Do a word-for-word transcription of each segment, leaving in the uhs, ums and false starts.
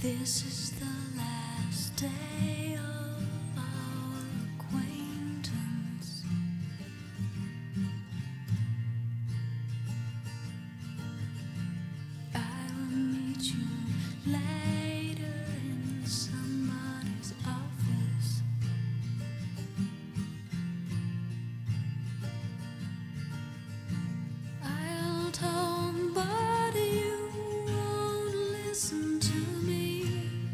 This is the last day of our acquaintance. I will meet you later in somebody's office. I'll talk, but you won't listen to me.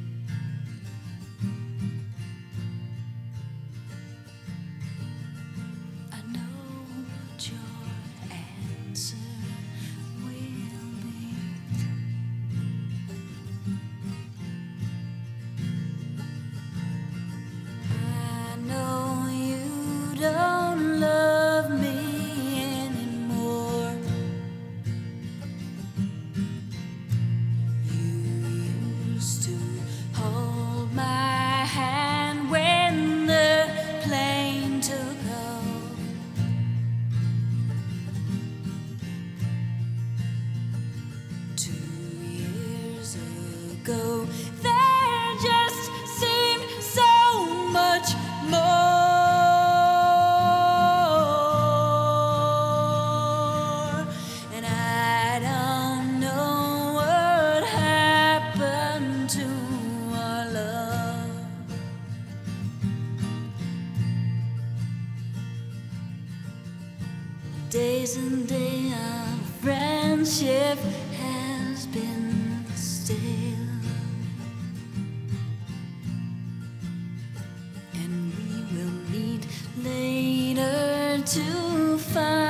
I know what your answer will be. I know you don't love me anymore. You used to hold my hand when the plane took off. Two years ago, there just seemed so much more. And I don't know what happened to our love. Days and days of friendship has been stale, and we will meet later to find